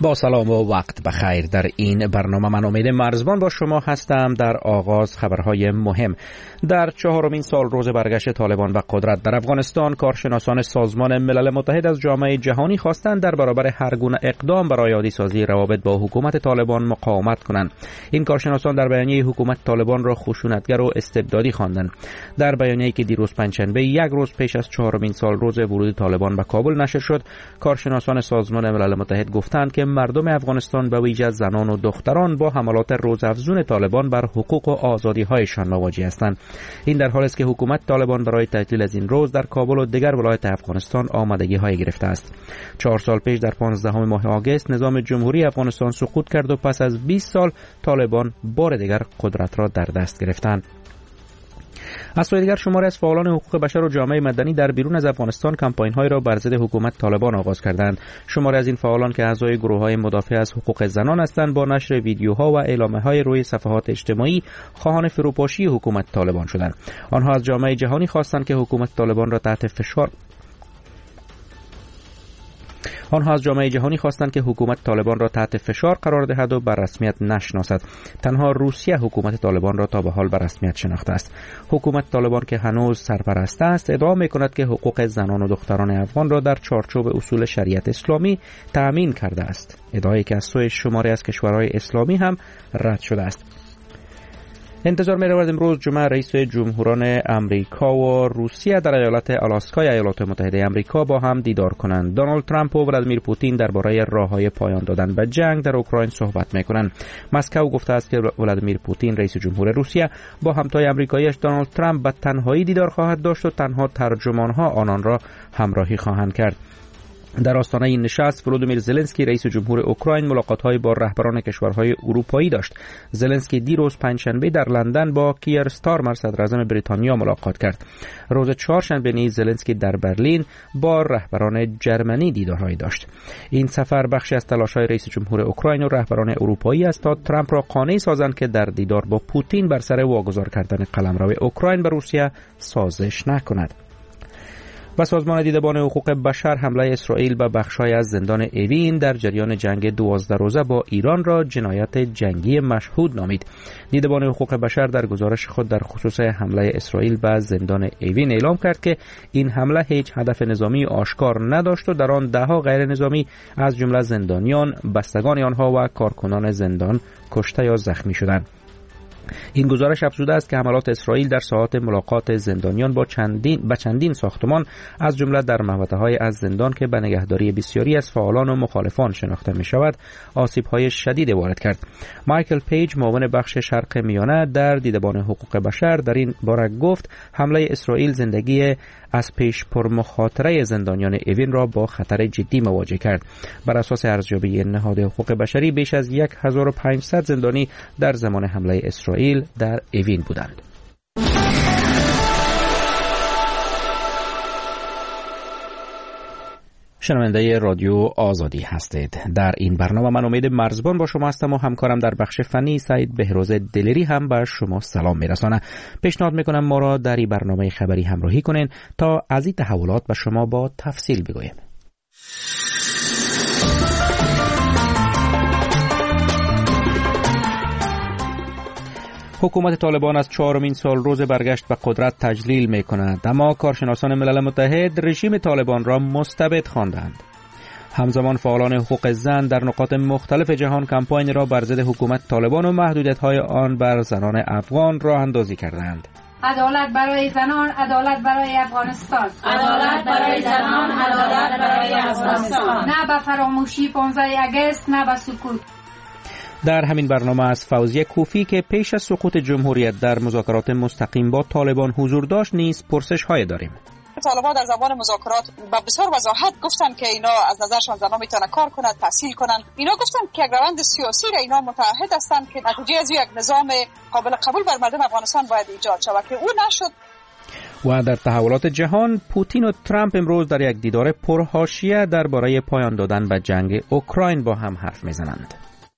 با سلام و وقت بخیر. در این برنامه من امید مرزبان با شما هستم. در آغاز خبرهای مهم. در 4مین سال روز برگشت طالبان به قدرت در افغانستان، کارشناسان سازمان ملل متحد از جامعه جهانی خواستند در برابر هر گونه اقدام برای عادی سازی روابط با حکومت طالبان مقاومت کنند. این کارشناسان در بیانیه حکومت طالبان را خشونتگر و استبدادی خواندند. در بیانیه‌ای که دیروز پنجشنبه یک روز پیش از 4مین سال روز ورود طالبان به کابل نشر شد، کارشناسان سازمان ملل متحد گفتند که مردم افغانستان به ویژه زنان و دختران با حملات روزافزون طالبان بر حقوق و آزادی‌هایشان مواجه هستند. این در حالی است که حکومت طالبان برای تعطیل از این روز در کابل و دیگر ولایات افغانستان آمادگی‌های گرفته است. 4 سال پیش در 15 ماه آگوست نظام جمهوری افغانستان سقوط کرد و پس از 20 سال طالبان بار دیگر قدرت را در دست گرفتند. از سوی دیگر شماری از فعالان حقوق بشر و جامعه مدنی در بیرون از افغانستان کمپاین‌هایی را بر ضد حکومت طالبان آغاز کردند. شماری از این فعالان که اعضای گروه‌های مدافع از حقوق زنان هستند با نشر ویدیوها و اعلامیه‌های روی صفحات اجتماعی خواهان فروپاشی حکومت طالبان شدند. آنها از جامعه جهانی خواستند که حکومت طالبان را تحت فشار قرار دهد و بر رسمیت نشناسد. تنها روسیه حکومت طالبان را تا به حال بر رسمیت شناخته است. حکومت طالبان که هنوز سرپرست است ادعا می‌کند که حقوق زنان و دختران افغان را در چارچوب اصول شریعت اسلامی تأمین کرده است. ادعایی که از سوی شماری از کشورهای اسلامی هم رد شده است. انتظار می رود امروز جمعه رئیس جمهوران امریکا و روسیه در ایالت آلاسکای ایالات متحده امریکا با هم دیدار کنند. دونالد ترامپ و ولادیمیر پوتین درباره راههای پایان دادن به جنگ در اوکراین صحبت می کنند. مسکو گفته است که ولادیمیر پوتین رئیس جمهور روسیه با همتای آمریکاییش دونالد ترامپ به تنهایی دیدار خواهد داشت و تنها ترجمانها آنان را همراهی خواهند کرد. در آستانه این نشست ولودیمیر زلنسکی رئیس جمهور اوکراین ملاقات‌های با رهبران کشورهای اروپایی داشت. زلنسکی دیروز پنجشنبه در لندن با کیر استارمر صدراعظم بریتانیا ملاقات کرد. روز چهارشنبه نیز زلنسکی در برلین با رهبران جرمنی دیدارهایی داشت. این سفر بخشی از تلاش‌های رئیس جمهور اوکراین و رهبران اروپایی است تا ترامپ را قانع سازند که در دیدار با پوتین بر سر واگذار کردن قلمرو اوکراین به روسیه سازش نکند. و سازمان دیدبان حقوق بشر حمله اسرائیل به بخش‌های از زندان اوین در جریان جنگ 12 روزه با ایران را جنایت جنگی مشهود نامید. دیدبان حقوق بشر در گزارش خود در خصوص حمله اسرائیل به زندان اوین اعلام کرد که این حمله هیچ هدف نظامی آشکار نداشت و در آن ده‌ها غیر نظامی از جمله زندانیان، بستگان آنها و کارکنان زندان کشته یا زخمی شدند. این گزارش افزوده است که حملات اسرائیل در ساعات ملاقات زندانیان با چندین ساختمان از جمله در محوطه‌های از زندان که به نگهداری بسیاری از فعالان و مخالفان شناخته می‌شود آسیب‌های شدید وارد کرد. مایکل پیج معاون بخش شرق میانه در دیدبان حقوق بشر در این باره گفت حمله اسرائیل زندگی از پیش پرمخاطره زندانیان اوین را با خطر جدی مواجه کرد. بر اساس ارزیابی نهاد حقوق بشری بیش از 1500 زندانی در زمان حمله اسرائیل در اوین بودند. شنونده رادیو آزادی هستید. در این برنامه من امید مرزبان با شما هستم و همکارم در بخش فنی سعید بهروز دلیری هم به شما سلام میرسانه. پیشنهاد میکنم ما را در این برنامه خبری همراهی کنین تا از این تحولات به شما با تفصیل بگویم. حکومت طالبان از 4مین سال روز برگشت به قدرت تجلیل می کند، اما کارشناسان ملل متحد رژیم طالبان را مستبد خواندند. همزمان فعالان حقوق زن در نقاط مختلف جهان کمپاین را بر ضد حکومت طالبان و محدودیت‌های آن بر زنان افغان راه اندازی کردند. عدالت برای زنان، عدالت برای افغانستان. عدالت برای زنان، عدالت برای افغانستان. نه به فراموشی 15 آگوست، نه به سکوت. در همین برنامه از فوزیه کوفی که پیش از سقوط جمهوریت در مذاکرات مستقیم با طالبان حضور داشت نیز پرسش‌های داریم. طالبان در زمان مذاکرات با بسیار وضاحت گفتن که اینا از نظرشان زنان میتونن کار کنن، تحصیل کنن. اینا گفتن که روند سیاسی را اینا متعهد هستند که نتیجه از یک نظام قابل قبول بر مردم افغانستان باید ایجاد شود که او نشد. و در تحولات جهان پوتین و ترامپ امروز در یک دیدار پرحاشیه درباره پایان دادن به جنگ اوکراین با هم حرف میزنند.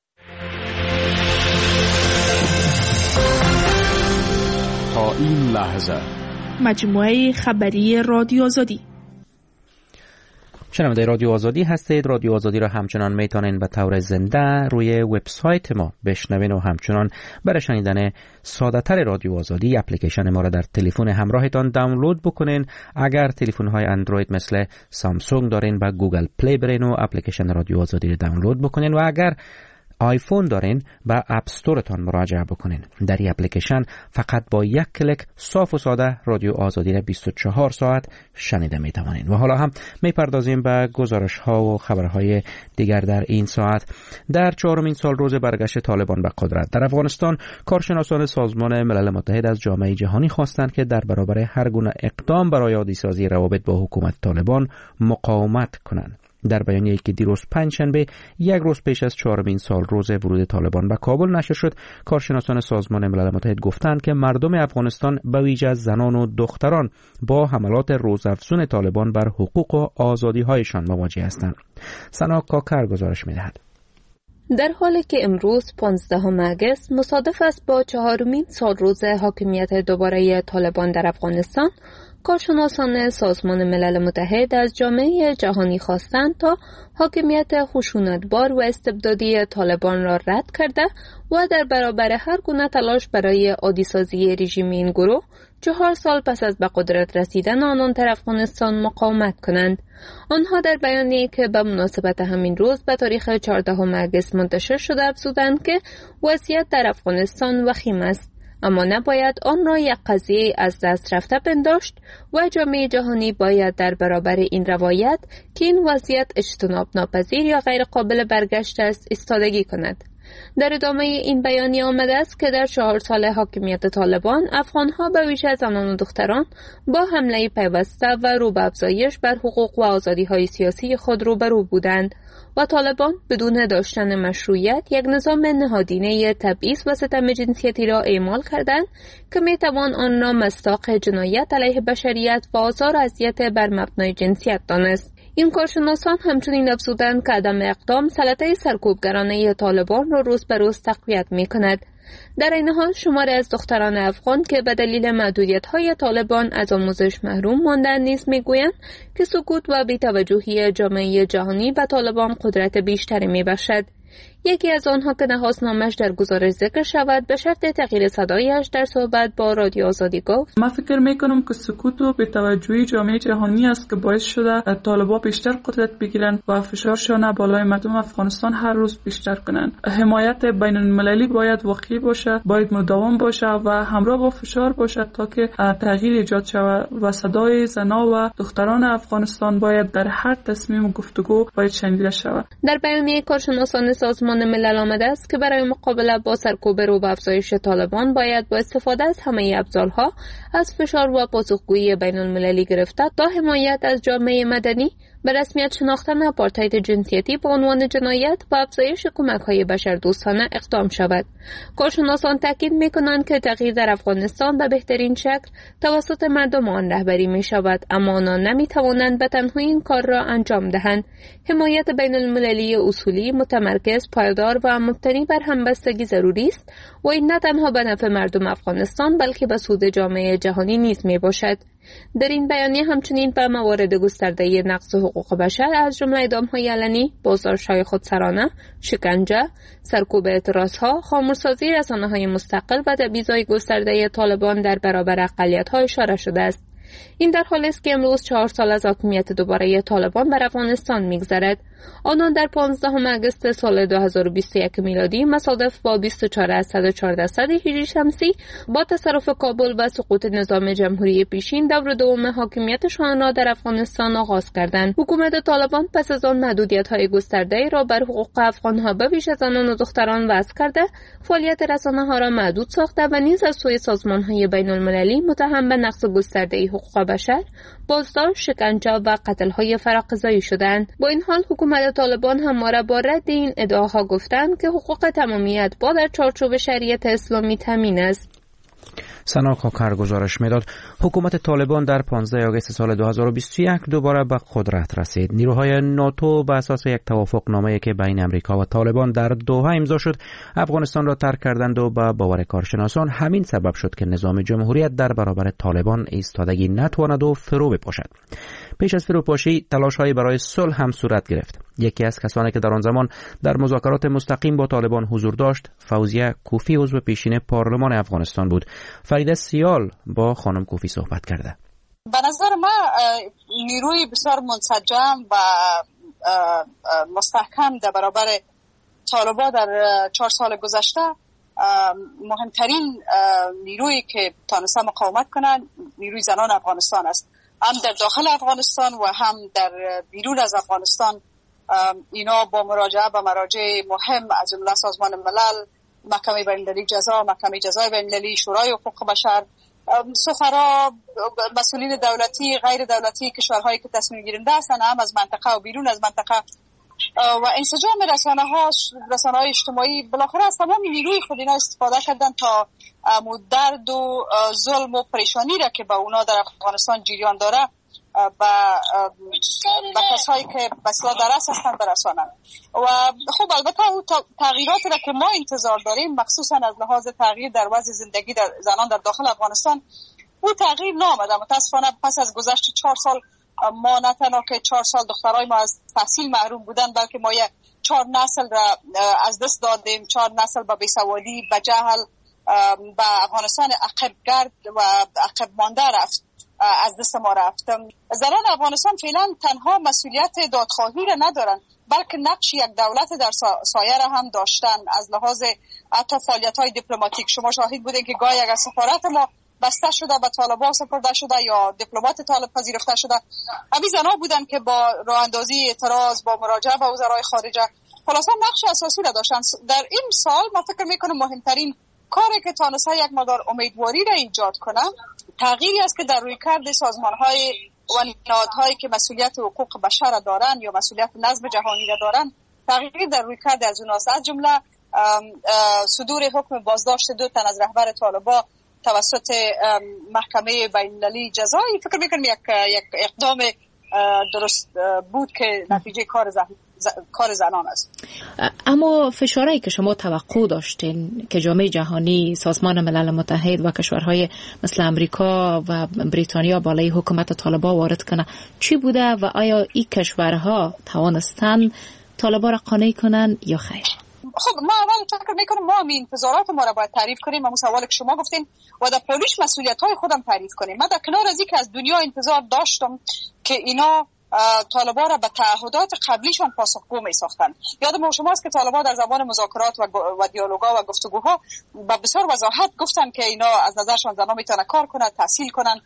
تا این لحظه مجموعه خبری رادیو آزادی. شنونده رادیو آزادی هستید. رادیو آزادی را همچنان میتونین به طور زنده روی وبسایت ما بشنوین و همچنان برای شنیدن ساده تر رادیو آزادی اپلیکیشن ما را در تلفن همراهتان دانلود بکنین. اگر تلفن های اندروید مثل سامسونگ دارین با گوگل پلی برین و اپلیکیشن رادیو آزادی را دانلود بکنین و اگر آیفون دارین با اپ استورتان مراجعه بکنین. در این اپلیکیشن فقط با یک کلیک صاف و ساده رادیو آزادی را 24 ساعت شنیده می توانین. و حالا هم می پردازیم به گزارش ها و خبرهای دیگر در این ساعت. در 4مین سال روز برگشت طالبان به قدرت در افغانستان، کارشناسان سازمان ملل متحد از جامعه جهانی خواستند که در برابر هر گونه اقدام برای عادی‌سازی روابط با حکومت طالبان مقاومت کنند. در بیانیه‌ای که دیروز پنجشنبه یک روز پیش از 4مین سال روز ورود طالبان به کابل نشر شد، کارشناسان سازمان ملل متحد گفتند که مردم افغانستان به ویژه زنان و دختران با حملات روزافزون طالبان بر حقوق و آزادی‌هایشان مواجه هستند. سنا کاکر گزارش می‌دهد. در حالی که امروز 15 اگست مصادف است با 4مین سال روز حاکمیت دوباره طالبان در افغانستان، کارشناسان سازمان ملل متحد از جامعه جهانی خواستند تا حاکمیت خشونتبار و استبدادی طالبان را رد کرده و در برابر هر گونه تلاش برای عادی‌سازی رژیم این گروه 4 سال پس از به قدرت رسیدن آنان در افغانستان مقاومت کنند. آنها در بیانیه‌ای که به مناسبت همین روز به تاریخ 14 اگست منتشر شده افزودند که وضعیت در افغانستان وخیم است، اما نباید آن را یک قضیه از دست رفته پنداشت و جامعه جهانی باید در برابر این روایت که این وضعیت اجتناب ناپذیر یا غیر قابل برگشت است ایستادگی کند. در ادامه این بیانیه آمده است که در 4 سال حاکمیت طالبان، افغانها به ویژه زنان و دختران با حمله پیوسته و رو به افزایش بر حقوق و آزادی‌های سیاسی خود روبرو بودند و طالبان بدون داشتن مشروعیت یک نظام نهادینه تبعیض و ستم جنسیتی را اعمال کردند که میتوان آن را مصداق جنایت علیه بشریت و آزار و اذیت بر مبنای جنسیت دانست. این کارشناسان همچنین افزودند که عدم اقدام سلطه سرکوبگرانه طالبان را روز به روز تقویت می‌کند. در این حال شماری از دختران افغان که به دلیل محدودیت‌های طالبان از آموزش محروم ماندند نیز می‌گویند که سکوت و بی‌توجهی جامعه جهانی به طالبان قدرت بیشتری می‌بخشد. یکی از آنها که نخواست در گزارش ذکر شود به شرط تغییر صدایش در صحبت با رادیو آزادی گفت: من فکر میکنم که سکوت و بی‌توجهی جامعه جهانی است که باعث شده طالبان بیشتر قدرت بگیرند و فشارشان بالای مردم افغانستان هر روز بیشتر کنند. حمایت بین المللی باید واقعی باشه، باید مداوم باشه و همراه با فشار باشه تا که تغییر ایجاد شود و صدای زنان و دختران افغانستان باید در هر تصمیم و گفتگو باید شنیده شود. در بیانیه کارشناسان سازمان ملل آمده است که برای مقابله با سرکوب رو به افزایش طالبان باید با استفاده از همه ابزارها از فشار و پاسخگویی بین المللی گرفته تا حمایت از جامعه مدنی به رسمیت شناختن آپارتاید جنسیتی به عنوان جنایت و افزایش کمک‌های بشردوستانه اقدام شود. کارشناسان تاکید می‌کنند که تغییر در افغانستان به بهترین شکل توسط مردم آن رهبری می‌شود، اما آنها نمی‌توانند به تنهایی این کار را انجام دهند. حمایت بین المللی اصولی، متمرکز، پایدار و مبتنی بر همبستگی ضروری است و این نه تنها به نفع مردم افغانستان بلکه به سود جامعه جهانی نیز میباشد. در این بیانیه همچنین به موارد گسترده نقض حقوق بشر از جمله اعدام‌های علنی، بازداشت‌های خودسرانه، شکنجه، سرکوب اعتراض‌ها، خاموش‌سازی رسانه‌های مستقل و تبعیض‌های گسترده طالبان در برابر اقلیت‌ها اشاره شده است. این در حالی است که امروز 4 سال از حاکمیت دوباره طالبان بر افغانستان می‌گذرد. آنان در 15 اگست سال 2021 میلادی مصادف با 24 از 114 هجری شمسی با تصرف کابل و سقوط نظام جمهوری پیشین دور دوم حاکمیتشان را در افغانستان آغاز کردند. حکومت طالبان پس از آن محدودیت‌های گسترده را بر حقوق افغان‌ها به ویژه زنان و دختران وضع کرده، فعالیت رسانه‌ها را محدود ساخته و نیز از سوی سازمان‌های بین‌المللی متهم به نقض گسترده حقوق بشر، بازداشت، شکنجه و قتل‌های فراقضایی شدند. با این حال حکومت طالبان همواره با رد این ادعاها گفتند که حقوق تمامیت با در چارچوب شریعت اسلامی تامین است. سنا کاکر گزارش میداد. حکومت طالبان در 15 آگوست سال 2021 دوباره به قدرت رسید. نیروهای ناتو بر اساس یک توافقنامه‌ای که بین امریکا و طالبان در دوحه امضا شد، افغانستان را ترک کردند و به باور کارشناسان همین سبب شد که نظام جمهوریت در برابر طالبان ایستادگی نتواند و فرو بپاشد. پیش از فروپاشی تلاش‌هایی برای صلح هم صورت گرفت. یکی از کسانی که در آن زمان در مذاکرات مستقیم با طالبان حضور داشت، فوزیه کوفی عضو پیشین پارلمان افغانستان بود. فریده سیال با خانم کوفی صحبت کرده. به نظر من نیروی بسیار منسجم و مستحکم در برابر طالبان در 4 سال گذشته، مهمترین نیرویی که تانسته مقاومت کنند نیروی زنان افغانستان است. هم در داخل افغانستان و هم در بیرون از افغانستان. اینا با مراجعه به مراجع مهم از جمله سازمان ملل، محکمه بین‌المللی جزا، محکمه جزای بین‌المللی، شورای حقوق بشر، سفرا، مسئولین دولتی، غیر دولتی، کشورهایی که تصمیم گیرنده هستند، هم از منطقه و بیرون از منطقه، و انسجام رسانه‌های اجتماعی، بالاخره از تمام نیروی خود اینا استفاده کردن تا درد و ظلم و پریشانی را که به اونا در افغانستان جریان داره و کسایی که به اصطلاح درس هستند برسانند. و خب البته اون تغییراتی را که ما انتظار داریم، مخصوصا از لحاظ تغییر در وضع زندگی در زنان در داخل افغانستان، اون تغییر نامده. متاسفانه پس از گذشت 4 سال ما نه تنها که 4 سال دخترای ما از تحصیل محروم بودن، بلکه ما 4 نسل را از دست دادیم. 4 نسل به بیسوادی، به جهل، به افغانستان عقب گرد و عقب مانده رفت، از دست ما رفت. زنان افغانستان فعلا تنها مسئولیت دادخواهی را ندارن، بلکه نقش یک دولت در سایه را هم داشتن. از لحاظ حتی فعالیت‌های دیپلماتیک شما شاهد بودین که گاهی اگر سفارت ما بسته شده، به طالبان سپرده شده یا دیپلمات طالب پذیرفته شده، همین زنها بودن که با راه اندازی اعتراض، با مراجعه به وزرای خارجه، خلاصا نقش اساسی را داشتن. در این سال من فکر میکنم مهمترین کاری که تانسته یک مقدار امیدواری را ایجاد کنه، تغییری است که در رویکرد سازمان‌های و نهادهایی که مسئولیت حقوق بشر را دارن یا مسئولیت نظم جهانی را دارن، تغییری در رویکرد از اوناست. از جمله صدور حکم بازداشت 2 تن از رهبر طالبان توسط محکمه بین‌المللی جزایی، فکر میکنم یک اقدام درست بود که نتیجه کار زنان است. اما فشارهایی که شما توقع داشتین که جامعه جهانی، سازمان ملل متحد و کشورهای مثل امریکا و بریتانیا بالای حکومت طالبان وارد کنه چی بوده و آیا این کشورها توانستن طالبان را قانع کنن یا خیر؟ خب ما اول فکر میکنم ما همین انتظارات ما را باید تعریف کنیم. همون سوالی که شما گفتین و در پولیش مسئولیت‌های خودم تعریف کنیم. من در کنار از اینکه از دنیا انتظار داشتم که اینا طالبان را به تعهدات قبلیشان پاسخگو می‌ساختن. یادم شماست که طالبان در زمان مذاکرات و دیالوگ‌ها و گفتگوها با بسیار وضاحت گفتن که اینا از نظرشان زن‌ها میتونن کار کنن، تحصیل کنن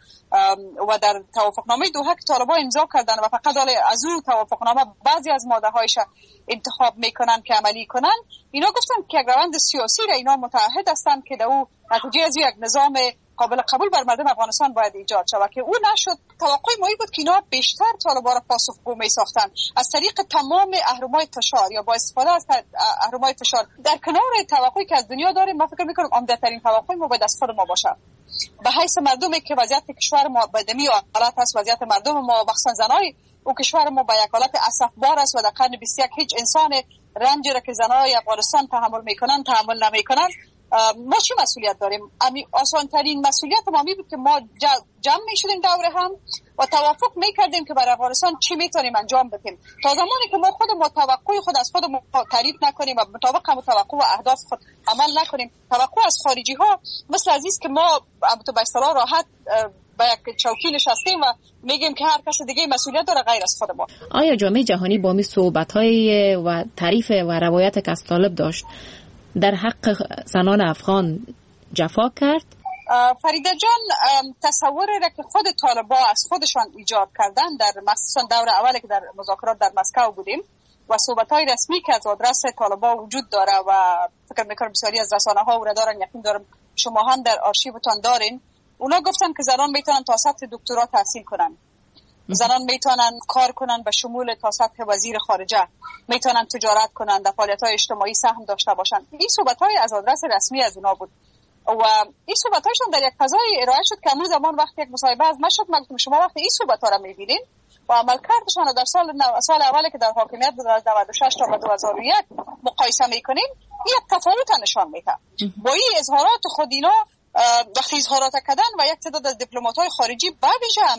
و در توافقنامه دوحه که طالبان امضا کردن و فقط از اون توافقنامه بعضی از ماده‌هایش انتخاب میکنن که عملی کنن، اینا گفتن که یک روند سیاسی را اینا متعهد هستند که در او نتیجه از یک نظام قابل قبول بر مردم افغانستان باید ایجاد شود که او نشد. توقع ما بود که اینا بیشتر طالبان را پاسخگو می ساختن از طریق تمام اهرم‌های فشار یا با استفاده از اهرم‌های فشار. در کنار توقعی که از دنیا داریم، ما فکر می‌کنم عمده‌ترین توقع ما باید از خود ما باشه. به حیث مردمی که وضعیت کشور ما بدمی حالت است، وضعیت مردم ما مخصوصا زنای او کشور ما با یک حالت اسفبار است و در قرن 21 هیچ انسان رنجی را که زنای افغانستان تحمل نمیکنن. ما چی مسئولیت داریم؟ آسان ترین مسئولیت ما می بود که ما جمع می شدیم دور هم و توافق می کردیم که برای افغانستان چی می تونیم انجام بدیم. تا زمانی که ما خود توقع خود از خود تعریف نکنیم و مطابق هم توقع و اهداف خود عمل نکنیم، توقع از خارجی ها مثل عزیز که ما به اصطلاح راحت با یک چوکی نشستیم و میگیم که هر کس دیگه مسئولیت داره غیر از خود ما. آیا جامعه جهانی با می صحبت‌های و تعریف و روایت که از طالب داشت در حق زنان افغان جفا کرد؟ فریده جان، تصوری را که خود طالبان از خودشان ایجاد کردن در مخصوصا دور اولی که در مذاکرات در مسکو بودیم و صحبت‌های رسمی که از آدرس طالبان وجود داره و فکر می‌کنم بسیاری از رسانه‌ها او را دارن، یقین دارم شما هم در آرشیوتان دارین. اونا گفتن که زنان میتونن تا سطح دکترا تحصیل کنن، زنان میتونن کار کنن به شمول تا سطح وزیر خارجه، میتونن تجارت کنن، در فعالیت‌های اجتماعی سهم داشته باشن. این صحبت‌های از آدرس رسمی از اونا بود و این صحبت‌هاشون در یک فضای ارائه شد که همون زمان وقتی یک مصاحبه از من شد، من گفتم شما وقتی این صحبت‌ها رو می‌بینین و عملکردشون در سال اولی که در حاکمیت بود از 96 تا 2001 مقایسه می‌کنین، این یک تفاوت نشان میده. با این اظهارات خود اینا وقتی اظهارات کردن و یک تعداد از دیپلمات‌های خارجی بعدش